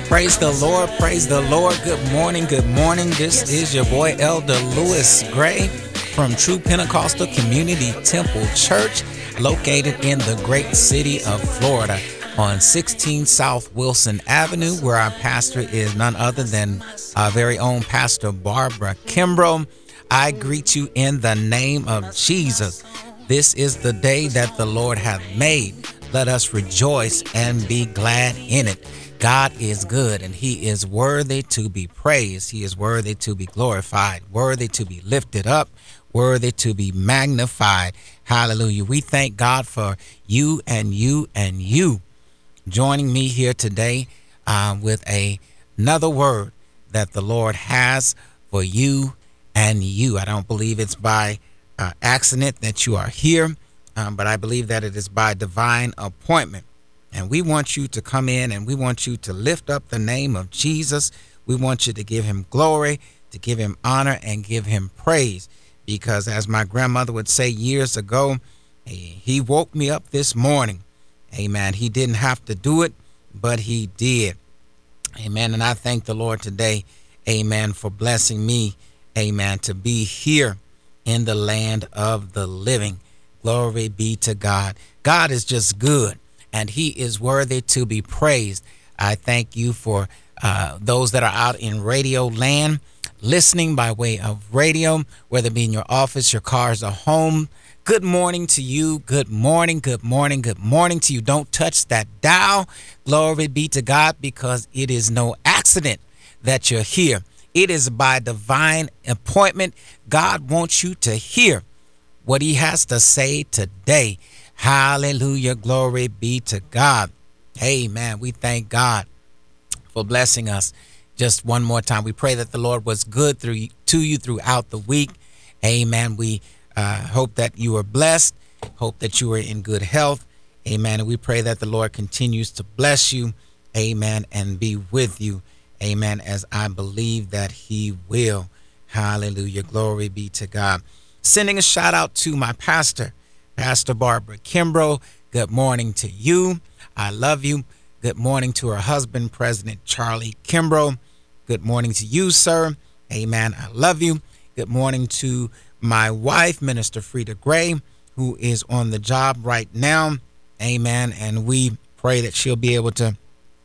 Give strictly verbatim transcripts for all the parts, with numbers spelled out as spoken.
Praise the Lord, praise the Lord. Good morning, good morning. This is your boy Elder Lewis Gray from True Pentecostal Community Temple Church, located in the great city of Florida on sixteen South Wilson Avenue, where our pastor is none other than our very own Pastor Barbara Kimbrough. I greet you in the name of Jesus. This is the day that the Lord hath made. Let us rejoice and be glad in it. God is good and he is worthy to be praised. He is worthy to be glorified, worthy to be lifted up, worthy to be magnified. Hallelujah. We thank God for you and you and you joining me here today uh, with a, another word that the Lord has for you and you. I don't believe it's by uh, accident that you are here, um, but I believe that it is by divine appointment. And we want you to come in and we want you to lift up the name of Jesus. We want you to give him glory, to give him honor, and give him praise. Because as my grandmother would say years ago, he woke me up this morning. Amen. He didn't have to do it, but he did. Amen. And I thank the Lord today, amen, for blessing me, amen, to be here in the land of the living. Glory be to God. God is just good, and he is worthy to be praised. I thank you for uh, those that are out in radio land, listening by way of radio, whether it be in your office, your cars, or home. Good morning to you. Good morning, good morning, good morning to you. Don't touch that dial. Glory be to God, because it is no accident that you're here. It is by divine appointment. God wants you to hear what he has to say today. Hallelujah. Glory be to God. Amen. We thank God for blessing us just one more time. We pray that the Lord was good through to you throughout the week. Amen. We uh, hope that you are blessed. Hope that you are in good health. Amen. And we pray that the Lord continues to bless you. Amen. And be with you. Amen. As I believe that he will. Hallelujah. Glory be to God. Sending a shout out to my pastor, Pastor Barbara Kimbrough. Good morning to you. I love you. Good morning to her husband, President Charlie Kimbrough. Good morning to you, sir. Amen. I love you. Good morning to my wife, Minister Frida Gray, who is on the job right now. Amen. And we pray that she'll be able to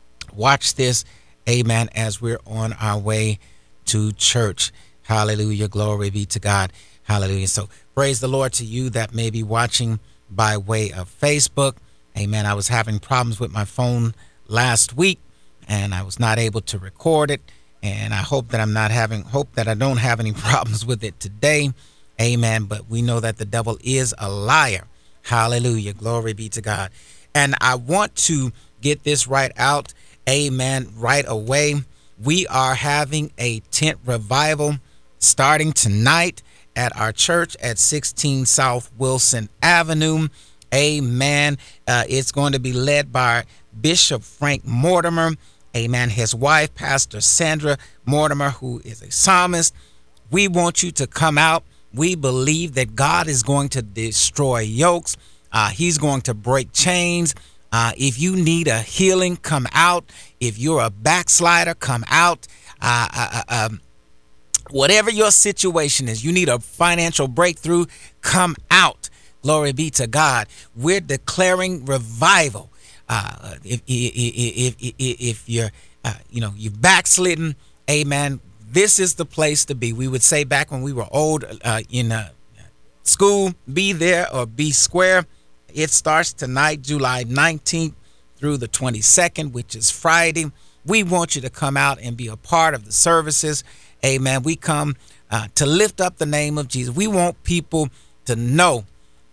watch this. Amen. As we're on our way to church. Hallelujah. Glory be to God. Hallelujah. So praise the Lord to you that may be watching by way of Facebook. Amen. I was having problems with my phone last week and I was not able to record it. And I hope that I'm not having, hope that I don't have any problems with it today. Amen. But we know that the devil is a liar. Hallelujah. Glory be to God. And I want to get this right out. Amen. Right away. We are having a tent revival starting tonight at our church at sixteen South Wilson Avenue. Amen. Uh, it's going to be led by Bishop Frank Mortimer. Amen. His wife, Pastor Sandra Mortimer, who is a psalmist. We want you to come out. We believe that God is going to destroy yokes. Uh, he's going to break chains. Uh, if you need a healing, come out. If you're a backslider, come out. Uh, uh, uh, um, Whatever your situation is, you need a financial breakthrough, come out. Glory be to God. We're declaring revival. Uh, if, if, if, if you're, uh, you know, you've backslidden, amen, this is the place to be. We would say back when we were old uh, in uh, school, be there or be square. It starts tonight, July nineteenth through the twenty-second, which is Friday. We want you to come out and be a part of the services. Amen. We come uh, to lift up the name of Jesus. We want people to know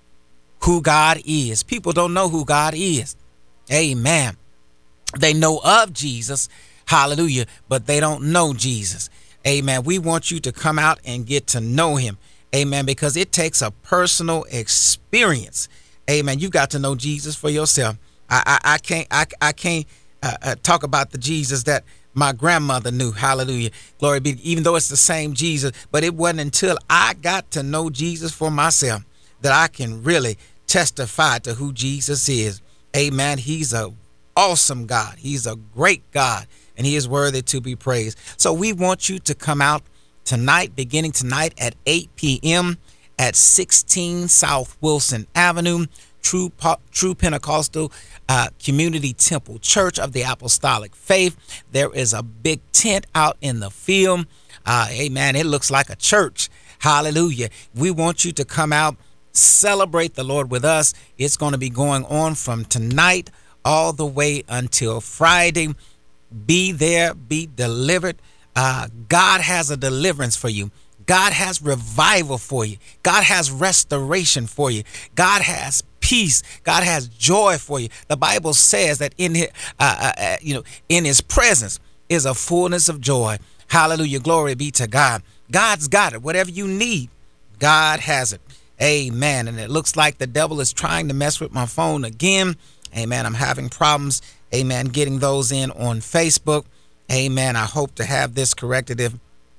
who God is. People don't know who God is. Amen. They know of Jesus. Hallelujah. But they don't know Jesus. Amen. We want you to come out and get to know him. Amen. Because it takes a personal experience. Amen. You've got to know Jesus for yourself. I, I, I can't I, I can't uh, uh, talk about the Jesus that my grandmother knew. Hallelujah. Glory be. Even though it's the same Jesus, but it wasn't until I got to know Jesus for myself that I can really testify to who Jesus is. Amen. He's a awesome God. He's a great God. and he is worthy to be praised. So we want you to come out tonight, beginning tonight at eight p.m. at sixteen South Wilson Avenue, True True Pentecostal uh, Community Temple Church of the Apostolic Faith. There is a big tent out in the field. Uh, amen. It looks like a church. Hallelujah. We want you to come out, celebrate the Lord with us. It's going to be going on from tonight all the way until Friday. Be there, be delivered. Uh, God has a deliverance for you. God has revival for you. God has restoration for you. God has peace. God has joy for you. The Bible says that in his, uh, uh, you know, in his presence is a fullness of joy. Hallelujah. Glory be to God. God's got it. Whatever you need, God has it. Amen. And it looks like the devil is trying to mess with my phone again. Amen. I'm having problems. Amen. Getting those in on Facebook. Amen. I hope to have this corrected. If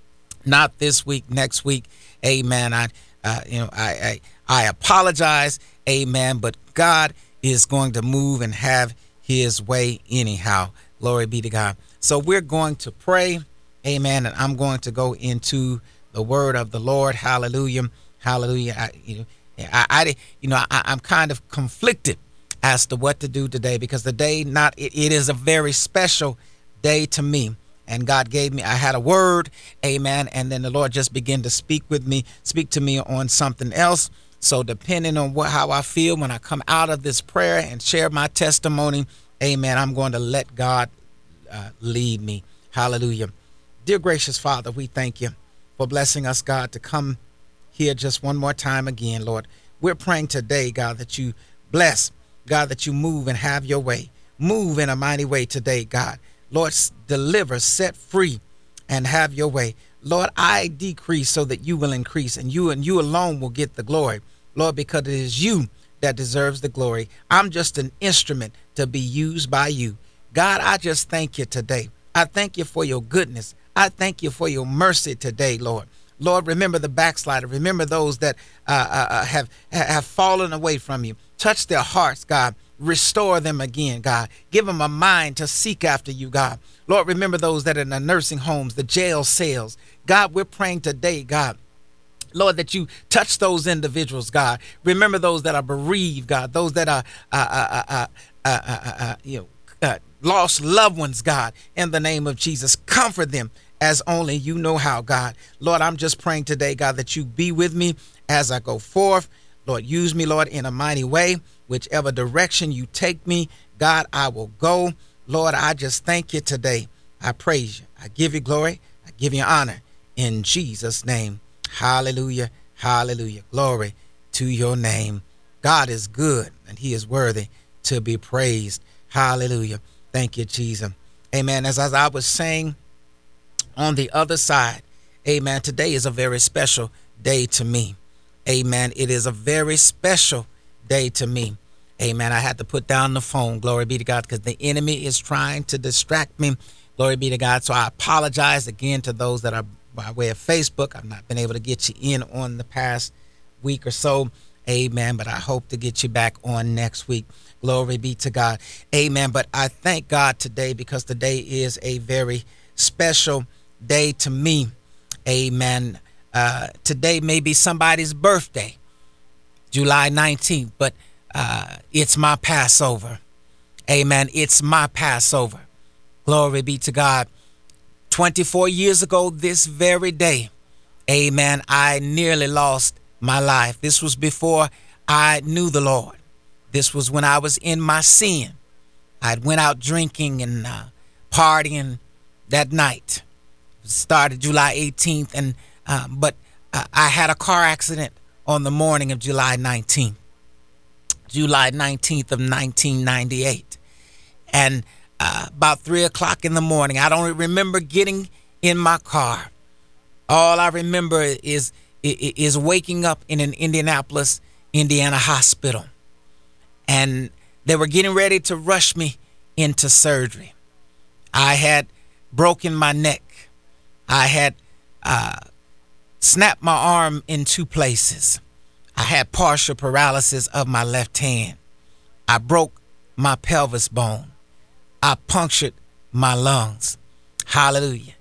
not this week, next week. Amen. I, uh, you know, I, I, I apologize. Amen. But God is going to move and have his way anyhow. Glory be to God. So we're going to pray. Amen. And I'm going to go into the word of the Lord. Hallelujah. Hallelujah. I, you know, I, I you know, I, I'm kind of conflicted as to what to do today, because the day not, it, it is a very special day to me. And God gave me, I had a word, amen, and then the Lord just began to speak with me, speak to me on something else. So depending on what, how I feel when I come out of this prayer and share my testimony, amen, I'm going to let God uh, lead me. Hallelujah. Dear gracious Father, we thank you for blessing us, God, to come here just one more time again, Lord. We're praying today, God, that you bless, God, that you move and have your way. Move in a mighty way today, God. Lord, deliver, set free, and have your way. Lord, I decrease so that you will increase, and you and you alone will get the glory. Lord, because it is you that deserves the glory. I'm just an instrument to be used by you. God, I just thank you today. I thank you for your goodness. I thank you for your mercy today, Lord. Lord, remember the backslider. Remember those that uh, uh, have have fallen away from you. Touch their hearts, God. Restore them again, God. Give them a mind to seek after you, God. Lord, remember those that are in the nursing homes, the jail cells. God, we're praying today, God. Lord, that you touch those individuals, God. Remember those that are bereaved, God. Those that are, uh, uh, uh, uh, uh, uh, uh, you know, uh, lost loved ones, God. In the name of Jesus, comfort them as only you know how, God. Lord, I'm just praying today, God, that you be with me as I go forth. Lord, use me, Lord, in a mighty way. Whichever direction you take me, God, I will go. Lord, I just thank you today. I praise you. I give you glory. I give you honor in Jesus' name. Hallelujah. Hallelujah. Glory to your name. God is good and he is worthy to be praised. Hallelujah. Thank you, Jesus. Amen. As, as I was saying on the other side, amen, today is a very special day to me. Amen. It is a very special day to me. Amen. I had to put down the phone. Glory be to God, because the enemy is trying to distract me. Glory be to God. So I apologize again to those that are by way of Facebook. I've not been able to get you in on the past week or so. Amen. But I hope to get you back on next week. Glory be to God. Amen. But I thank God today, because today is a very special day to me. Amen. Uh, today may be somebody's birthday, July nineteenth, but uh, it's my Passover. Amen. It's my Passover. Glory be to God. twenty-four years ago this very day, amen, I nearly lost my life. This was before I knew the Lord. This was when I was in my sin. I went out drinking and uh, partying that night. It started July eighteenth, and um, but uh, I had a car accident on the morning of July nineteenth. July nineteenth of nineteen ninety-eight. And uh, about three o'clock in the morning, I don't remember getting in my car. All I remember is is waking up in an Indianapolis, Indiana hospital. And they were getting ready to rush me into surgery. I had broken my neck. I had uh, snapped my arm in two places. I had partial paralysis of my left hand. I broke my pelvis bone. I punctured my lungs. Hallelujah.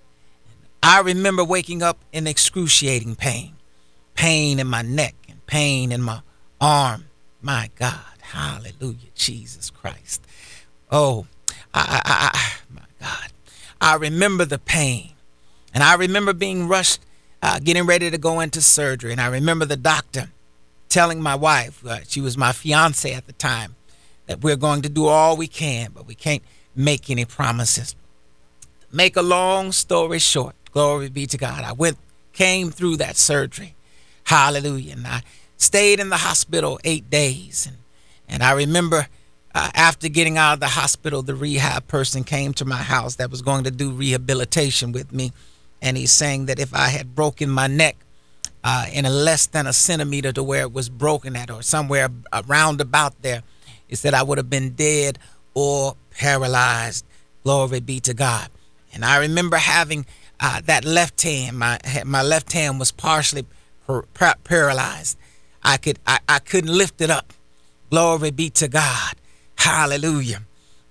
I remember waking up in excruciating pain, pain in my neck and pain in my arm. My God. Hallelujah. Jesus Christ. Oh, I, I, I, my God. I remember the pain, and I remember being rushed, uh, getting ready to go into surgery. And I remember the doctor telling my wife, uh, she was my fiance at the time, that we're going to do all we can, but we can't make any promises. Make a long story short, glory be to God, I went, came through that surgery. Hallelujah. And I stayed in the hospital eight days. And, and I remember uh, after getting out of the hospital, the rehab person came to my house that was going to do rehabilitation with me. And he's saying that if I had broken my neck uh, in a less than a centimeter to where it was broken at, or somewhere around about there, he said I would have been dead or paralyzed. Glory be to God. And I remember having uh, that left hand. My my left hand was partially par- par- paralyzed. I could I, I couldn't lift it up. Glory be to God. Hallelujah.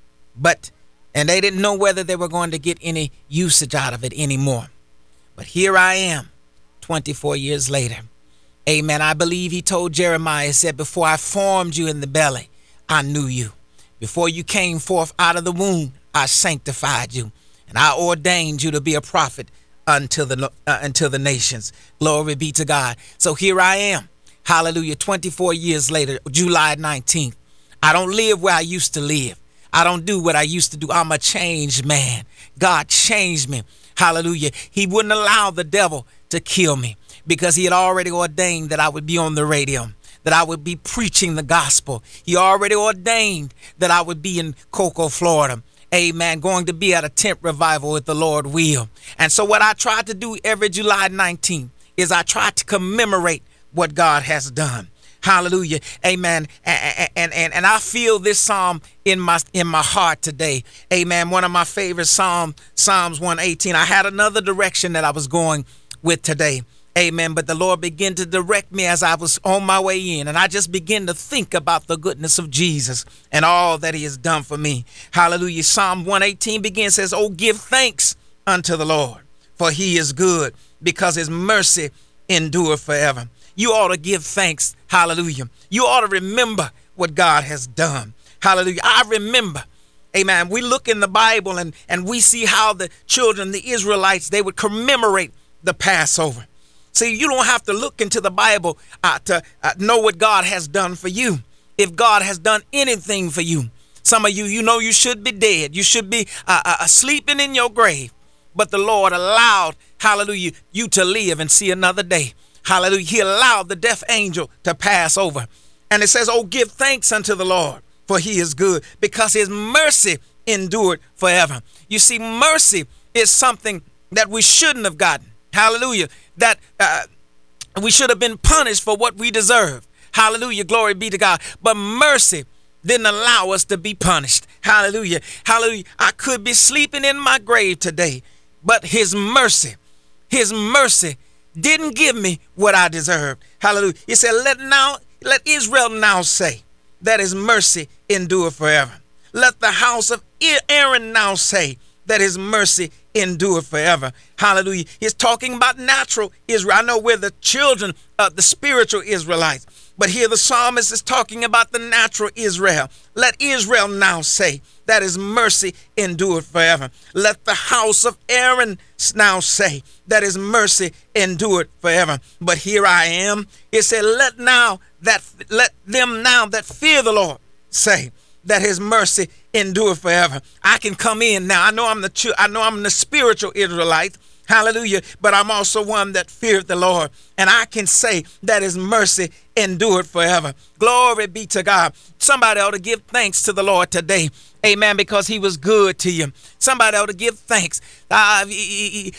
But and they didn't know whether they were going to get any usage out of it anymore. But here I am, twenty-four years later. Amen. I believe he told Jeremiah, he said, before I formed you in the belly, I knew you. Before you came forth out of the womb, I sanctified you. And I ordained you to be a prophet unto the uh, unto the nations. Glory be to God. So here I am. Hallelujah. twenty-four years later, July nineteenth. I don't live where I used to live. I don't do what I used to do. I'm a changed man. God changed me. Hallelujah. He wouldn't allow the devil to kill me because he had already ordained that I would be on the radio, that I would be preaching the gospel. He already ordained that I would be in Cocoa, Florida. Amen. Going to be at a tent revival if the Lord will. And so what I try to do every July nineteenth is I try to commemorate what God has done. Hallelujah. Amen. And, and, and, and I feel this psalm in my in my heart today. Amen. One of my favorite psalms, Psalms one eighteen. I had another direction that I was going with today. Amen. But the Lord began to direct me as I was on my way in. And I just began to think about the goodness of Jesus and all that he has done for me. Hallelujah. Psalm one eighteen begins, says, oh, give thanks unto the Lord, for he is good, because his mercy endure forever. You ought to give thanks. Hallelujah. You ought to remember what God has done. Hallelujah. I remember. Amen. We look in the Bible and, and we see how the children, the Israelites, they would commemorate the Passover. See, you don't have to look into the Bible uh, to uh, know what God has done for you. If God has done anything for you, some of you, you know you should be dead. You should be uh, uh, sleeping in your grave. But the Lord allowed, hallelujah, you to live and see another day. Hallelujah. He allowed the death angel to pass over. And it says, oh, give thanks unto the Lord, for he is good, because his mercy endured forever. You see, mercy is something that we shouldn't have gotten. Hallelujah. That uh, we should have been punished for what we deserve. Hallelujah. Glory be to God. But mercy didn't allow us to be punished. Hallelujah. Hallelujah. I could be sleeping in my grave today, but his mercy, his mercy didn't give me what I deserved. Hallelujah. He said, let now, let Israel now say that his mercy endure forever. Let the house of Aaron now say that his mercy endure forever. Hallelujah. He's talking about natural Israel. I know we're the children of the spiritual Israelites, but here the psalmist is talking about the natural Israel. Let Israel now say that his mercy endured forever. Let the house of Aaron now say that his mercy endured forever. But here I am. It said, let now that let them now that fear the Lord say that his mercy endure forever. I can come in now. I know I'm the I know I'm the spiritual Israelite. Hallelujah. But I'm also one that feared the Lord. And I can say that his mercy endured forever. Glory be to God. Somebody ought to give thanks to the Lord today. Amen. Because he was good to you. Somebody ought to give thanks. Uh, you,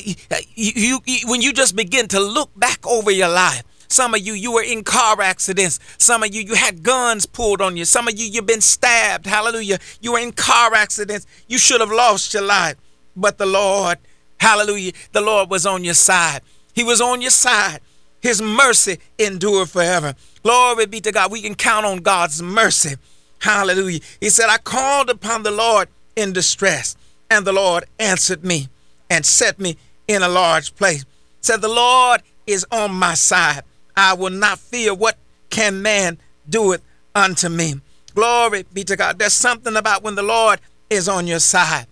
you, you, when you just begin to look back over your life, some of you, you were in car accidents. Some of you, you had guns pulled on you. Some of you, you've been stabbed. Hallelujah. You were in car accidents. You should have lost your life. But the Lord, hallelujah, the Lord was on your side. He was on your side. His mercy endured forever. Glory be to God. We can count on God's mercy. Hallelujah. He said, I called upon the Lord in distress, and the Lord answered me and set me in a large place. Said, the Lord is on my side. I will not fear. What can man do it unto me? Glory be to God. There's something about when the Lord is on your side.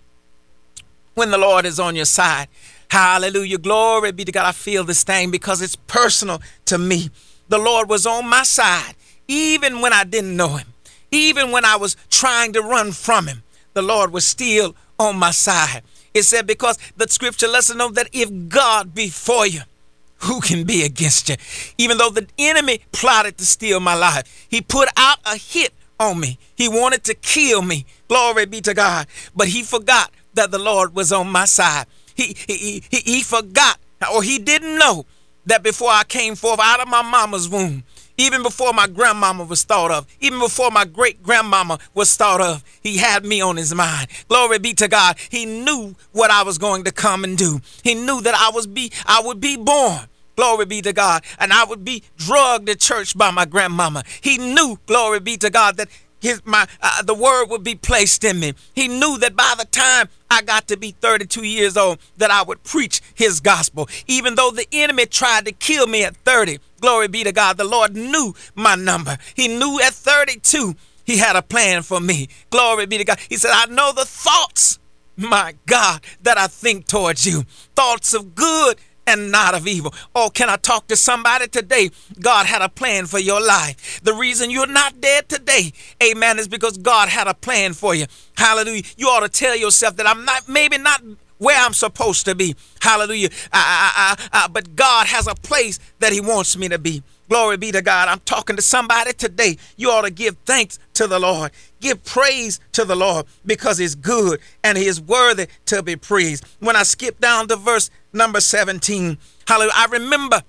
When the Lord is on your side. Hallelujah. Glory be to God. I feel this thing because it's personal to me. The Lord was on my side, even when I didn't know him. Even when I was trying to run from him, the Lord was still on my side. It said, because the scripture lets us know that if God be for you, who can be against you? Even though the enemy plotted to steal my life, he put out a hit on me. He wanted to kill me. Glory be to God. But he forgot that the Lord was on my side. He, he, he, he forgot, or he didn't know that before I came forth out of my mama's womb, even before my grandmama was thought of, even before my great-grandmama was thought of, he had me on his mind. Glory be to God. He knew what I was going to come and do. He knew that I was be I would be born. Glory be to God. And I would be drugged to church by my grandmama. He knew, glory be to God, that his my uh, the word would be placed in me. He knew that by the time I got to be thirty-two years old, that I would preach his gospel. Even though the enemy tried to kill me at thirty, glory be to God, the Lord knew my number. He knew at thirty-two, he had a plan for me. Glory be to God. He said, I know the thoughts, my God, that I think towards you. Thoughts of good and not of evil. Oh, can I talk to somebody today? God had a plan for your life. The reason you're not dead today, amen, is because God had a plan for you. Hallelujah. You ought to tell yourself that I'm not, maybe not where I'm supposed to be. Hallelujah. I, I, I, I, but God has a place that he wants me to be. Glory be to God. I'm talking to somebody today. You ought to give thanks to the Lord. Give praise to the Lord because he's good and he is worthy to be praised. When I skip down to verse number seventeen, hallelujah, I remember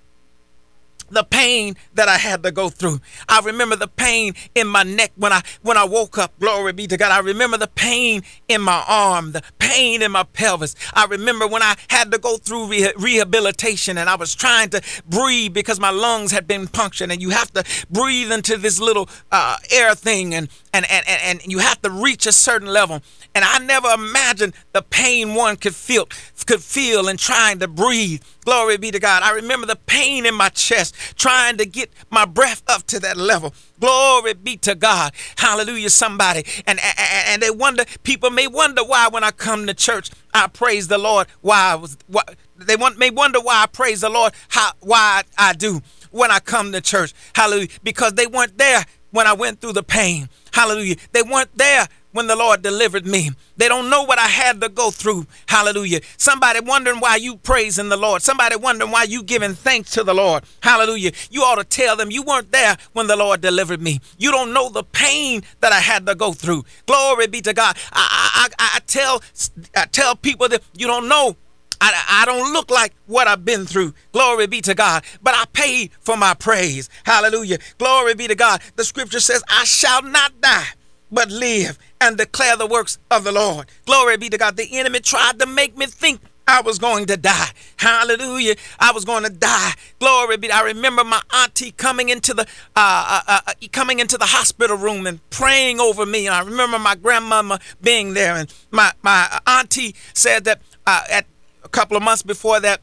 the pain that I had to go through. I remember the pain in my neck when I when I woke up. Glory be to God. I remember the pain in my arm, the pain in my pelvis. I remember when I had to go through re rehabilitation and I was trying to breathe because my lungs had been punctured, and you have to breathe into this little uh, air thing, and and, and and you have to reach a certain level. And I never imagined the pain one could feel could feel in trying to breathe. Glory be to God. I remember the pain in my chest trying to get my breath up to that level. Glory be to God. Hallelujah, somebody. And, and, and they wonder, people may wonder why when I come to church, I praise the Lord. Why I was, why, they want, may wonder why I praise the Lord, how, why I do when I come to church. Hallelujah. Because they weren't there when I went through the pain. Hallelujah. They weren't there when the Lord delivered me. They don't know what I had to go through. Hallelujah. Somebody wondering why you praising the Lord. Somebody wondering why you giving thanks to the Lord. Hallelujah. You ought to tell them you weren't there when the Lord delivered me. You don't know the pain that I had to go through. Glory be to God. I, I, I, I tell I tell people that you don't know. I, I don't look like what I've been through. Glory be to God. But I paid for my praise. Hallelujah. Glory be to God. The scripture says, I shall not die, but live and declare the works of the Lord. Glory be to God. The enemy tried to make me think I was going to die. Hallelujah. I was going to die. Glory be. I remember my auntie coming into the uh, uh, uh, coming into the hospital room and praying over me. And I remember my grandmama being there. And my, my auntie said that uh, at a couple of months before that,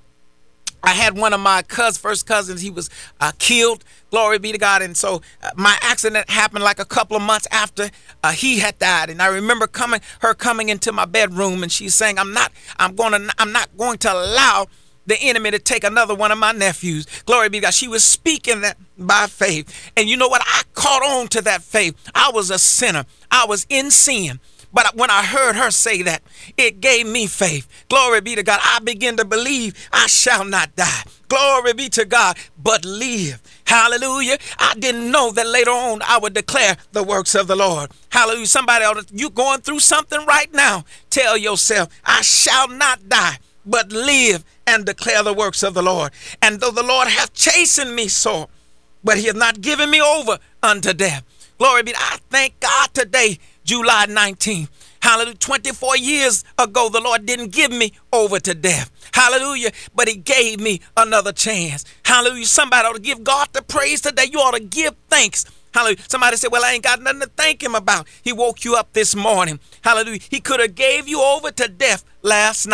I had one of my cousins, first cousins, he was uh, killed. Glory be to God. And so uh, my accident happened like a couple of months after uh, he had died. And I remember coming, her coming into my bedroom, and she's saying, I'm not, I'm going to, I'm not going to allow the enemy to take another one of my nephews. Glory be to God. She was speaking that by faith. And you know what? I caught on to that faith. I was a sinner. I was in sin. But when I heard her say that, it gave me faith. Glory be to God. I begin to believe I shall not die. Glory be to God, but live. Hallelujah. I didn't know that later on I would declare the works of the Lord. Hallelujah. Somebody, you going through something right now, tell yourself, I shall not die, but live and declare the works of the Lord. And though the Lord hath chastened me sore, but he hath not given me over unto death. Glory be. I thank God today, July nineteenth. Hallelujah. twenty-four years ago, the Lord didn't give me over to death. Hallelujah. But he gave me another chance. Hallelujah. Somebody ought to give God the praise today. You ought to give thanks. Hallelujah. Somebody said, well, I ain't got nothing to thank him about. He woke you up this morning. Hallelujah. He could have gave you over to death last night.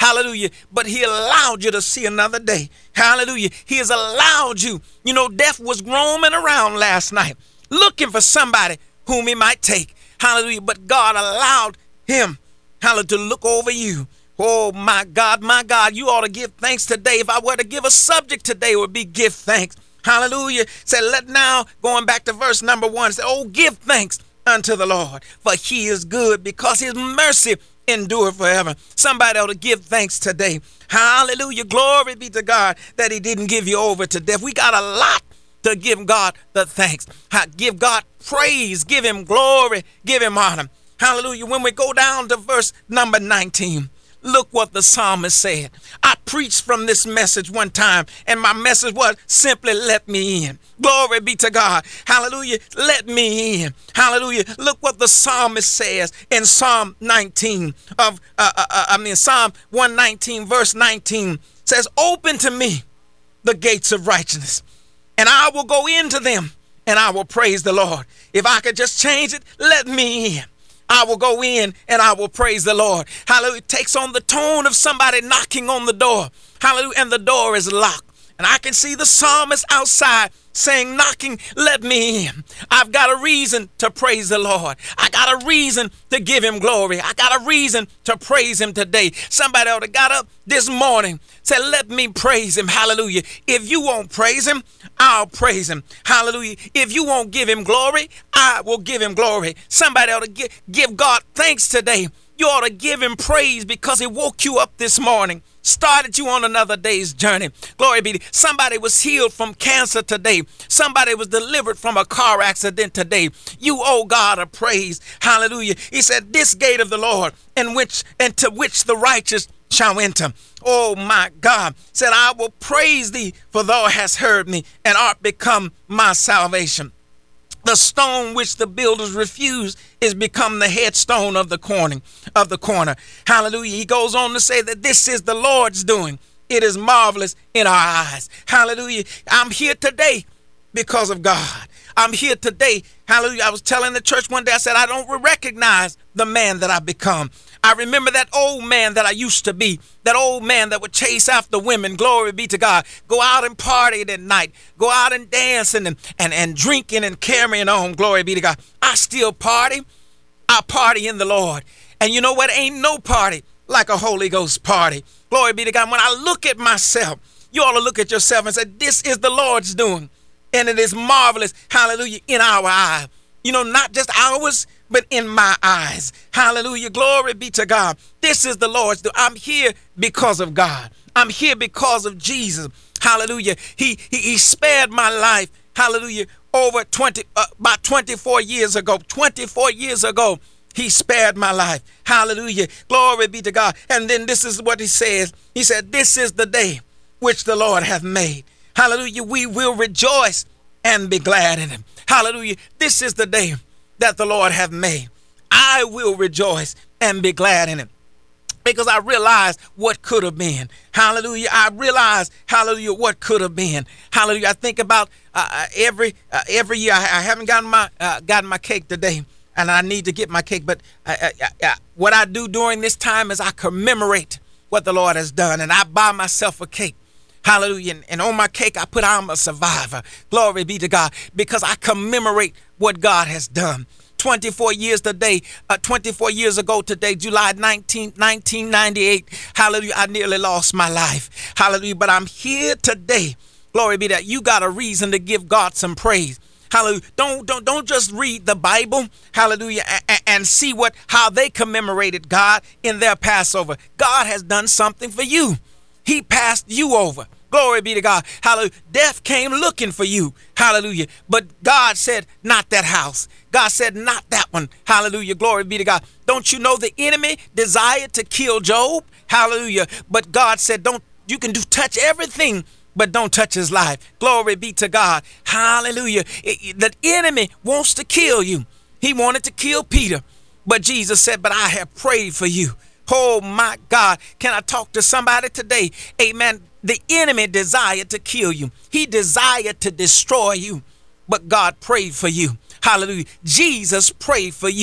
Hallelujah. But he allowed you to see another day. Hallelujah. He has allowed you. You know, death was roaming around last night looking for somebody whom he might take. Hallelujah. But God allowed him, hallelujah, to look over you. Oh, my God, my God, you ought to give thanks today. If I were to give a subject today, it would be give thanks. Hallelujah. Say, let now, going back to verse number one, say, oh, give thanks unto the Lord, for he is good, because his mercy endure forever. Somebody ought to give thanks today. Hallelujah. Glory be to God that he didn't give you over to death. We got a lot to give God the thanks. Give God praise. Give him glory. Give him honor. Hallelujah. When we go down to verse number nineteen, look what the psalmist said. I preached from this message one time, and my message was simply, let me in. Glory be to God. Hallelujah. Let me in. Hallelujah. Look what the psalmist says in Psalm nineteen of, uh, uh, uh, I mean, Psalm one nineteen, verse nineteen says, open to me the gates of righteousness, and I will go into them, and I will praise the Lord. If I could just change it, let me in. I will go in and I will praise the Lord. Hallelujah. It takes on the tone of somebody knocking on the door. Hallelujah. And the door is locked. And I can see the psalmist outside saying, knocking, let me in. I've got a reason to praise the Lord. I got a reason to give him glory. I got a reason to praise him today. Somebody ought to got up this morning, said, let me praise him. Hallelujah. If you won't praise him, I'll praise him. Hallelujah. If you won't give him glory, I will give him glory. Somebody ought to give, give God thanks today. You ought to give him praise because he woke you up this morning, started you on another day's journey. Glory be to God. Somebody was healed from cancer today. Somebody was delivered from a car accident today. You owe God a praise. Hallelujah. He said, this gate of the Lord, in which and to which the righteous shall enter. Oh my God. Said, I will praise thee, for thou hast heard me, and art become my salvation. The stone which the builders refused is become the headstone of the corner, of the corner. Hallelujah. He goes on to say that this is the Lord's doing. It is marvelous in our eyes. Hallelujah. I'm here today because of God. I'm here today. Hallelujah. I was telling the church one day, I said, I don't recognize the man that I've become. I remember that old man that I used to be, that old man that would chase after women. Glory be to God. Go out and party at night. Go out and dancing and, and, and drinking and carrying on. Glory be to God. I still party. I party in the Lord. And you know what? Ain't no party like a Holy Ghost party. Glory be to God. When I look at myself, you ought to look at yourself and say, this is the Lord's doing. And it is marvelous, hallelujah, in our eye. You know, not just ours, but in my eyes. Hallelujah. Glory be to God. This is the Lord's doing. I'm here because of God. I'm here because of Jesus. Hallelujah. He he, he spared my life. Hallelujah. Over twenty, uh, about twenty-four years ago. twenty-four years ago, he spared my life. Hallelujah. Glory be to God. And then this is what he says. He said, this is the day which the Lord hath made. Hallelujah. We will rejoice and be glad in him. Hallelujah. This is the day that the Lord hath made. I will rejoice and be glad in it, because I realize what could have been. Hallelujah. I realize, hallelujah, what could have been. Hallelujah. I think about uh, every uh, every year. I, I haven't gotten my uh, gotten my cake today, and I need to get my cake. But I, I, I, what I do during this time is I commemorate what the Lord has done, and I buy myself a cake. Hallelujah. And, and on my cake, I put, I'm a survivor. Glory be to God, because I commemorate what God has done. twenty-four years today, uh, twenty-four years ago today, July nineteenth, nineteen ninety-eight. Hallelujah. I nearly lost my life. Hallelujah. But I'm here today. Glory be to God. You got a reason to give God some praise. Hallelujah. Don't, don't, don't just read the Bible. Hallelujah. And, and see what, how they commemorated God in their Passover. God has done something for you. He passed you over. Glory be to God. Hallelujah. Death came looking for you. Hallelujah. But God said, not that house. God said, not that one. Hallelujah. Glory be to God. Don't you know the enemy desired to kill Job? Hallelujah. But God said, don't, you can do touch everything, but don't touch his life. Glory be to God. Hallelujah. It, it, the enemy wants to kill you. He wanted to kill Peter, but Jesus said, but I have prayed for you. Oh my God. Can I talk to somebody today? Amen. The enemy desired to kill you. He desired to destroy you, but God prayed for you. Hallelujah. Jesus prayed for you.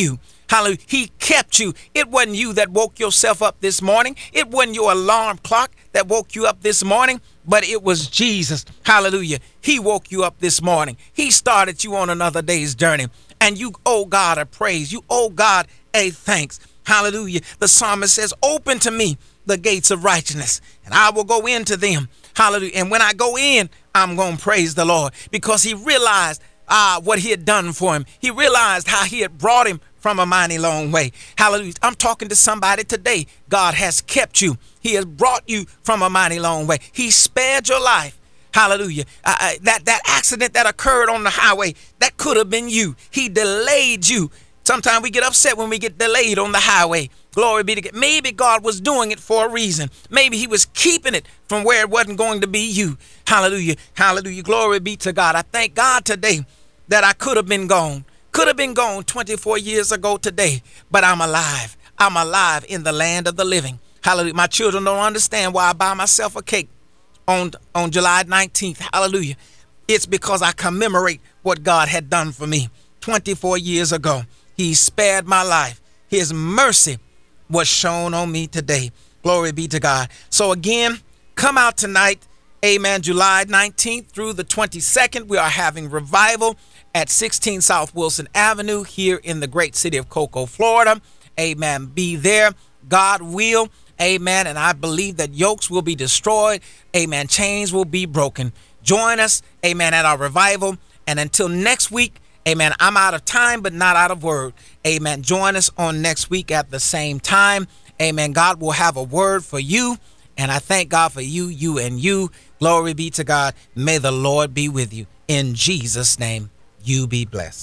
Hallelujah. He kept you. It wasn't you that woke yourself up this morning. It wasn't your alarm clock that woke you up this morning, but it was Jesus. Hallelujah. He woke you up this morning. He started you on another day's journey. And you owe God a praise. You owe God a thanks. Hallelujah. The psalmist says, open to me the gates of righteousness, and I will go into them. Hallelujah. And when I go in, I'm going to praise the Lord, because he realized ah, what he had done for him. He realized how he had brought him from a mighty long way. Hallelujah. I'm talking to somebody today. God has kept you. He has brought you from a mighty long way. He spared your life. Hallelujah. Uh, uh, that, that accident that occurred on the highway, that could have been you. He delayed you. Sometimes we get upset when we get delayed on the highway. Glory be to God. Maybe God was doing it for a reason. Maybe he was keeping it from where it wasn't going to be you. Hallelujah. Hallelujah. Glory be to God. I thank God today that I could have been gone. Could have been gone twenty-four years ago today, but I'm alive. I'm alive in the land of the living. Hallelujah. My children don't understand why I buy myself a cake on, on July nineteenth. Hallelujah. It's because I commemorate what God had done for me twenty-four years ago. He spared my life. His mercy was shown on me today. Glory be to God. So again, come out tonight. Amen. July nineteenth through the twenty-second, we are having revival at sixteen South Wilson Avenue here in the great city of Cocoa, Florida. Amen. Be there. God will. Amen. And I believe that yokes will be destroyed. Amen. Chains will be broken. Join us. Amen. At our revival. And until next week, amen, I'm out of time, but not out of word. Amen. Join us on next week at the same time. Amen. God will have a word for you. And I thank God for you, you, and you. Glory be to God. May the Lord be with you. In Jesus' name, you be blessed.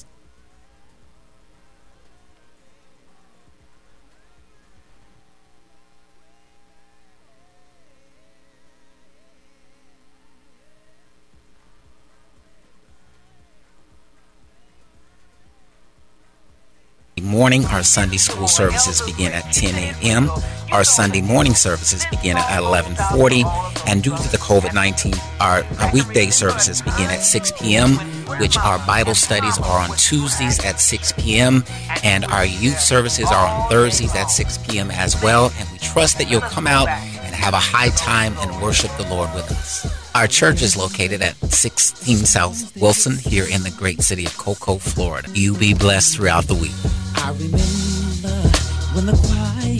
Morning, our Sunday school services begin at ten a.m. Our Sunday morning services begin at eleven forty, and due to the COVID nineteen, our, our weekday services begin at six p.m., which our Bible studies are on Tuesdays at six p.m., and our youth services are on Thursdays at six p.m. as well. And we trust that you'll come out and have a high time and worship the Lord with us. Our church is located at sixteen South Wilson here in the great city of Cocoa, Florida. You be blessed throughout the week. I remember when the choir